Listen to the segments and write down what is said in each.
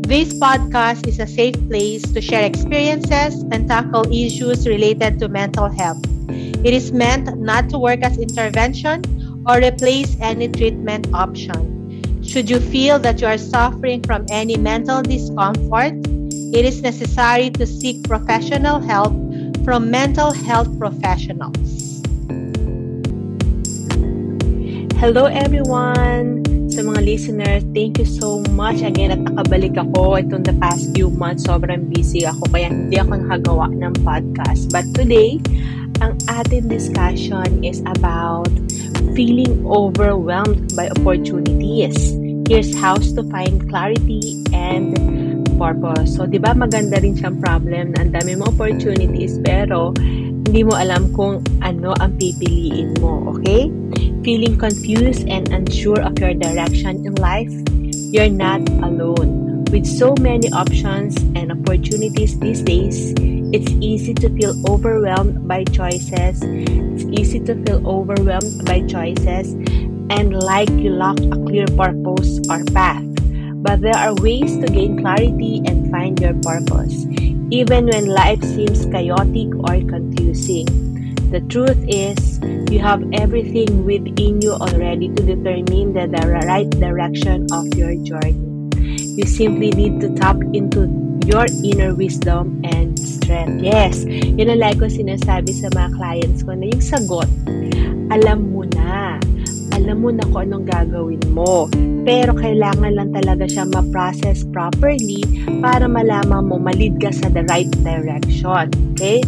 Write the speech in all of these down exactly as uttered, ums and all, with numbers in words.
This podcast is a safe place to share experiences and tackle issues related to mental health. It is meant not to work as intervention or replace any treatment option. Should you feel that you are suffering from any mental discomfort, it is necessary to seek professional help from mental health professionals. Hello everyone! Sa mga listeners, thank you so much again at nakabalik ako. Itong the past few months, sobrang busy ako kaya hindi ako nakagawa ng podcast. But today, ang ating discussion is about feeling overwhelmed by opportunities. Here's how to find clarity and purpose. So, di ba maganda rin siyang problem na ang dami mo opportunities pero hindi mo alam kung ano ang pipiliin mo, okay? Feeling confused and unsure of your direction in life? You're not alone. With so many options and opportunities these days, it's easy to feel overwhelmed by choices. It's easy to feel overwhelmed by choices and like you lack a clear purpose or path. But there are ways to gain clarity and find your purpose, even when life seems chaotic or confusing. The truth is, you have everything within you already to determine the, the right direction of your journey. You simply need to tap into your inner wisdom and strength. Yes, yun ang like ko sinasabi sa mga clients ko na yung sagot, alam mo na. Alam mo na kung anong gagawin mo. Pero kailangan lang talaga siya ma-process properly para malaman mo malid ka sa the right direction. Okay?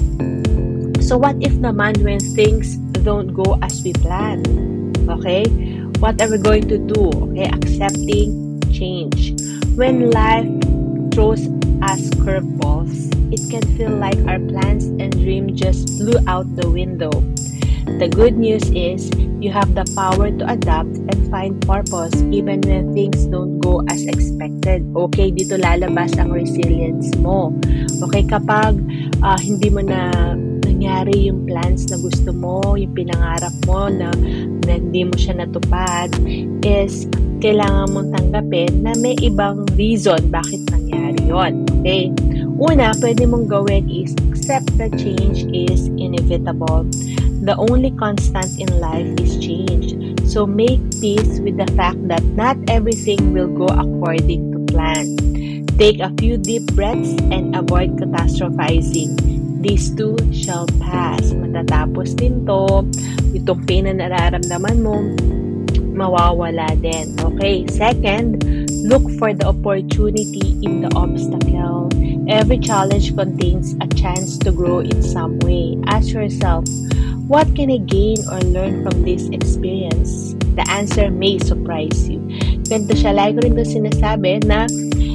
So what if naman when things don't go as we plan? Okay? What are we going to do? Okay? Accepting change. When life throws us curveballs, it can feel like our plans and dreams just flew out the window. The good news is you have the power to adapt and find purpose even when things don't go as expected. Okay, dito lalabas ang resilience mo. Okay, kapag uh, hindi mo na nangyari yung plans na gusto mo, yung pinangarap mo na, na hindi mo siya natupad, is kailangan mong tanggapin na may ibang reason bakit nangyari yon. Okay? Una, pwede mong gawin is accept that change is inevitable. The only constant in life is change. So make peace with the fact that not everything will go according to plan. Take a few deep breaths and avoid catastrophizing. These too shall pass. Matatapos din to. Itong pain na nararamdaman mo, mawawala din. Okay? Second, look for the opportunity in the obstacle. Every challenge contains a chance to grow in some way. Ask yourself, what can I gain or learn from this experience? The answer may surprise you. Ganito siya, like rin ito sinasabi na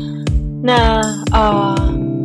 na uh,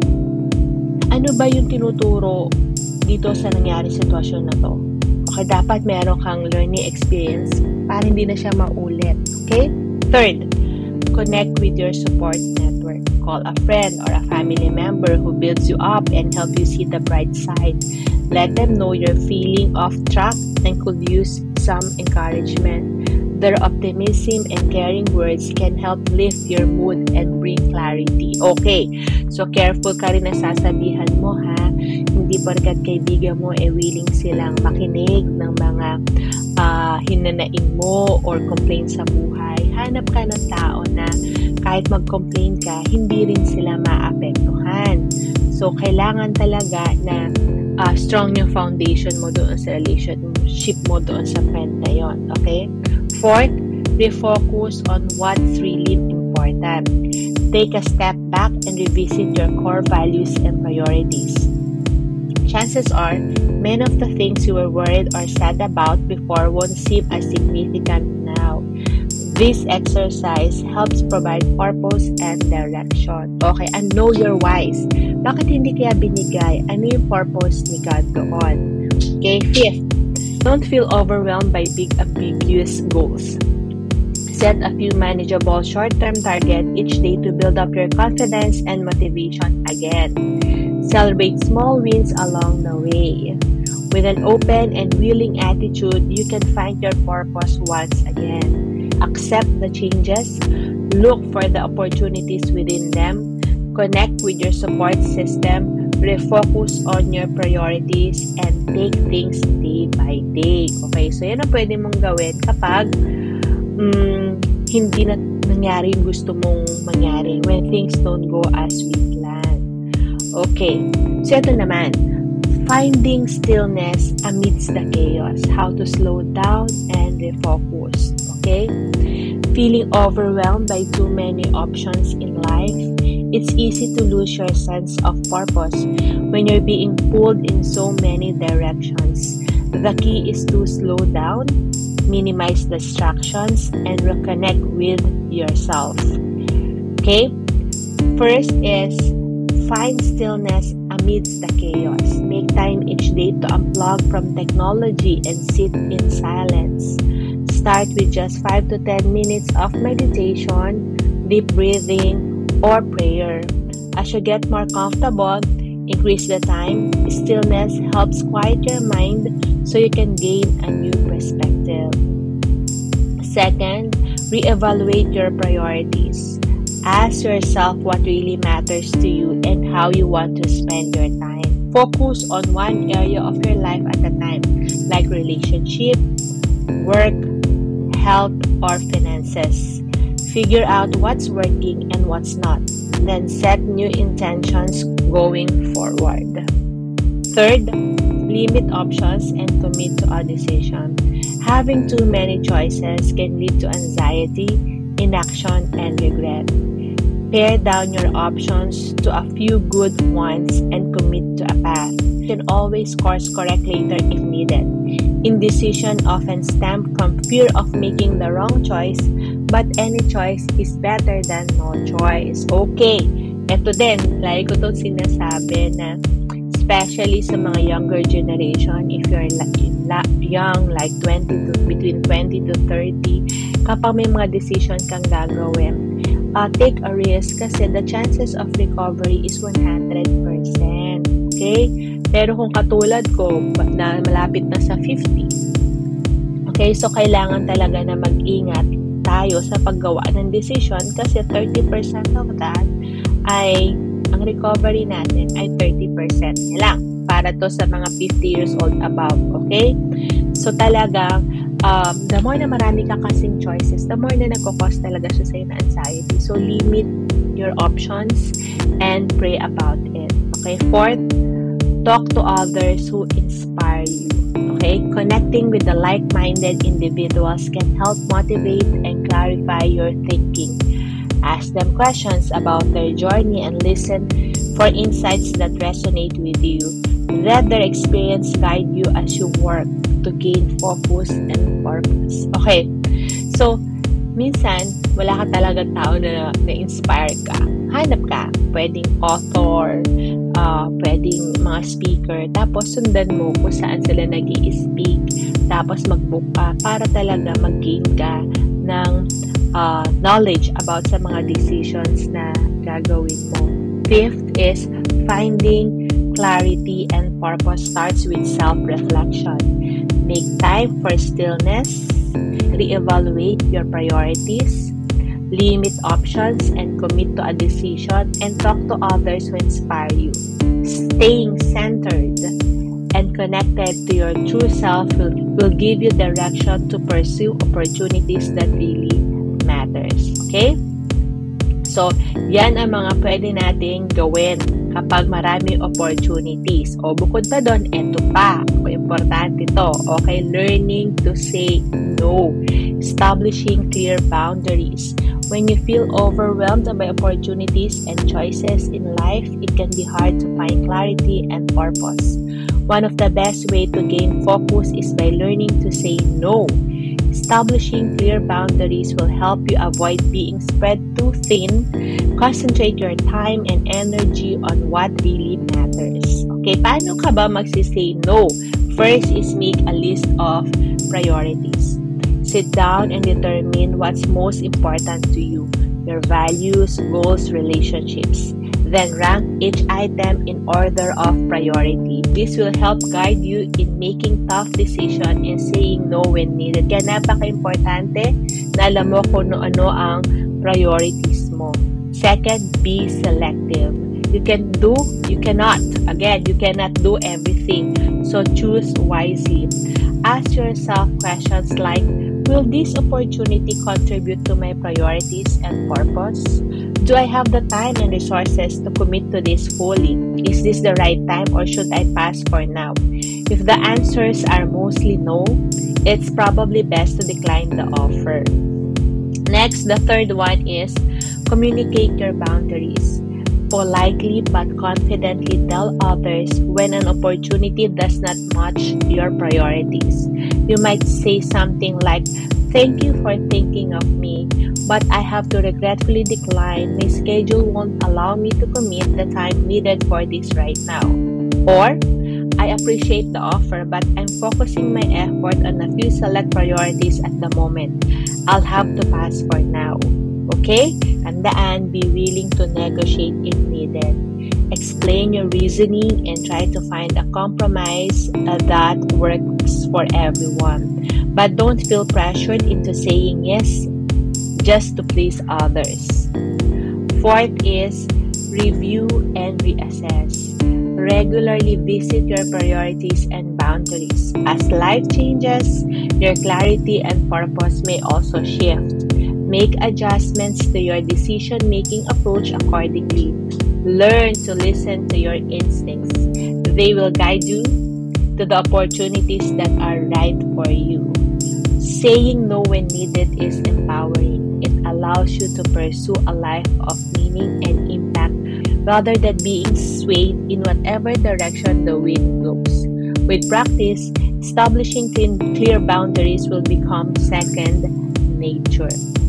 ano ba yung tinuturo dito sa nangyari sitwasyon na to? Okay, dapat meron kang learning experience para hindi na siya maulit. Okay? Third, connect with your support network. Call a friend or a family member who builds you up and help you see the bright side. Let them know you're feeling off track and could use some encouragement. Their optimism and caring words can help lift your mood and bring clarity. Okay, so careful ka rin na sasabihan mo ha. Hindi porkat kaibigan mo eh willing silang makinig ng mga uh, hinanaing mo or complain sa buhay. Hanap ka ng tao na kahit mag-complain ka, hindi rin sila maapektuhan. So kailangan talaga na Uh, strong yung foundation mo doon sa relationship mo doon sa friend na yon. Okay? Fourth, refocus on what's really important. Take a step back and revisit your core values and priorities. Chances are, many of the things you were worried or sad about before won't seem as significant now. This exercise helps provide purpose and direction. Okay, and know your whys. Bakit hindi kaya binigay? Ano yung purpose ni God doon? Okay, fifth, don't feel overwhelmed by big ambiguous goals. Set a few manageable short-term targets each day to build up your confidence and motivation again. Celebrate small wins along the way. With an open and willing attitude, you can find your purpose once again. Accept the changes, look for the opportunities within them, connect with your support system, refocus on your priorities, and take things day by day. Okay, so yan ang pwede mong gawin kapag um, hindi na nangyari yung gusto mong mangyari, when things don't go as we plan. Okay, so ito naman, finding stillness amidst the chaos, how to slow down and refocus. Okay, feeling overwhelmed by too many options in life, it's easy to lose your sense of purpose when you're being pulled in so many directions. The key is to slow down, minimize distractions, and reconnect with yourself. Okay? First is find stillness amidst the chaos. Make time each day to unplug from technology and sit in silence. Start with just five to ten minutes of meditation, deep breathing, or prayer. As you get more comfortable, increase the time. Stillness helps quiet your mind so you can gain a new perspective. Second, reevaluate your priorities. Ask yourself what really matters to you and how you want to spend your time. Focus on one area of your life at a time, like relationship, work, health, or finances. Figure out what's working and what's not. Then set new intentions going forward. Third, limit options and commit to a decision. Having too many choices can lead to anxiety, inaction, and regret. Pare down your options to a few good ones and commit to a path. You can always course correct later if needed. Indecision often stems from fear of making the wrong choice, but any choice is better than no choice. Okay, eto din, lagi ko itong sinasabi na especially sa mga younger generation, if you're young, like twenty to between twenty to thirty, kapag may mga decision kang gagawin, uh, take a risk kasi the chances of recovery is one hundred percent. Okay? Pero kung katulad ko, na malapit na sa fifty, okay, so kailangan talaga na mag-ingat tayo sa paggawa ng decision kasi thirty percent of that ay ang recovery natin ay thirty percent lang para to sa mga fifty years old above, okay? So talagang um, the more na marami ka kasing choices, the more na nagkakos talaga siya sa'yo na anxiety. So limit your options and pray about it. Okay? Fourth, talk to others who inspire you. Okay? Connecting with the like-minded individuals can help motivate and clarify your thinking. Ask them questions about their journey and listen for insights that resonate with you. Let their experience guide you as you work to gain focus and purpose. Okay, so minsan wala ka talagang tao na na-inspire ka. Hanap ka. Pwedeng author, uh, pwedeng mga speaker, tapos sundan mo kung saan sila nag-i-speak, tapos mag-book ka para talaga mag-gain ka ng uh, knowledge about sa mga decisions na gagawin mo. Fifth is finding clarity and purpose starts with self-reflection. Make time for stillness, reevaluate your priorities, limit options and commit to a decision, and talk to others who inspire you. Staying centered and connected to your true self will, will give you direction to pursue opportunities that really matters. Okay? So, yan ang mga pwede nating gawin kapag marami opportunities. O bukod pa doon, eto pa. O importante to. Okay? Learning to say no. Establishing clear boundaries. When you feel overwhelmed by opportunities and choices in life, it can be hard to find clarity and purpose. One of the best ways to gain focus is by learning to say no. Establishing clear boundaries will help you avoid being spread too thin. Concentrate your time and energy on what really matters. Okay, paano ka ba magsisay no? First is make a list of priorities. Sit down and determine what's most important to you, your values, goals, relationships. Then rank each item in order of priority. This will help guide you in making tough decisions and saying no when needed. Kaya napaka-importante na alam mo kung ano ang priorities mo. Second, be selective. You can do, you cannot. Again, you cannot do everything. So choose wisely. Ask yourself questions like, will this opportunity contribute to my priorities and purpose? Do I have the time and resources to commit to this fully? Is this the right time or should I pass for now? If the answers are mostly no, it's probably best to decline the offer. Next, the third one is communicate your boundaries. Politely but confidently tell others when an opportunity does not match your priorities. You might say something like, thank you for thinking of me, but I have to regretfully decline. My schedule won't allow me to commit the time needed for this right now. Or, I appreciate the offer, but I'm focusing my effort on a few select priorities at the moment. I'll have to pass for now. Okay? Tandaan, be willing to negotiate if needed. Explain your reasoning and try to find a compromise uh, that works for everyone. But don't feel pressured into saying yes just to please others. Fourth is review and reassess. Regularly visit your priorities and boundaries. As life changes, your clarity and purpose may also shift. Make adjustments to your decision-making approach accordingly. Learn to listen to your instincts. They will guide you to the opportunities that are right for you. Saying no when needed is empowering. It allows you to pursue a life of meaning and impact rather than being swayed in whatever direction the wind blows. With practice, establishing clear boundaries will become second nature.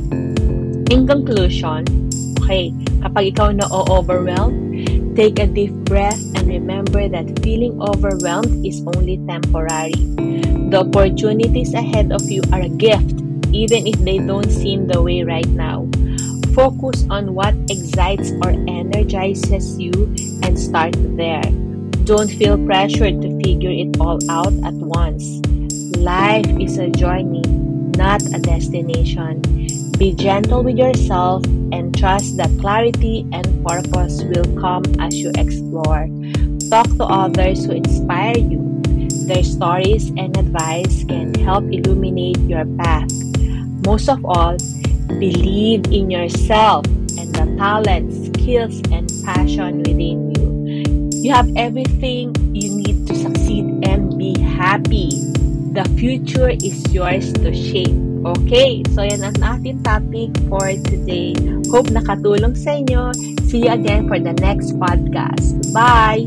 In conclusion, okay, kapag ikaw na-overwhelmed, take a deep breath and remember that feeling overwhelmed is only temporary. The opportunities ahead of you are a gift, even if they don't seem the way right now. Focus on what excites or energizes you and start there. Don't feel pressured to figure it all out at once. Life is a journey, not a destination. Be gentle with yourself and trust that clarity and purpose will come as you explore. Talk to others who inspire you. Their stories and advice can help illuminate your path. Most of all, believe in yourself and the talent, skills, and passion within you. You have everything you need to succeed and be happy. The future is yours to shape. Okay, so yan ang ating topic for today. Hope nakatulong sa inyo. See you again for the next podcast. Bye!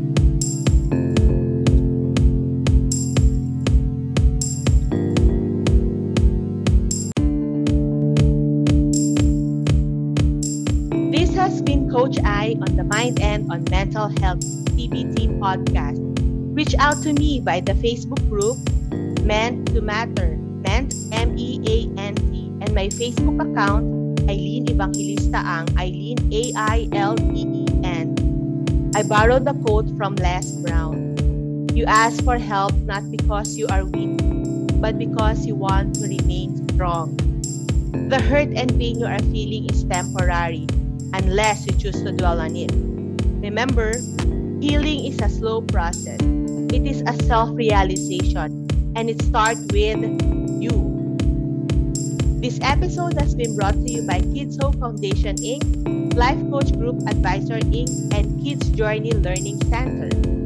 This has been Coach I on the Mind and on Mental Health T B T podcast. Reach out to me by the Facebook group Meant to Matter, Meant, M E A N T, and my Facebook account, Aileen Evangelista Ang, Aileen, A I L E E N. I borrowed the quote from Les Brown. You ask for help not because you are weak, but because you want to remain strong. The hurt and pain you are feeling is temporary, unless you choose to dwell on it. Remember, healing is a slow process. It is a self-realization, and it starts with you. This episode has been brought to you by Kids Hope Foundation, Incorporated, Life Coach Group Advisor, Incorporated, and Kids Journey Learning Center.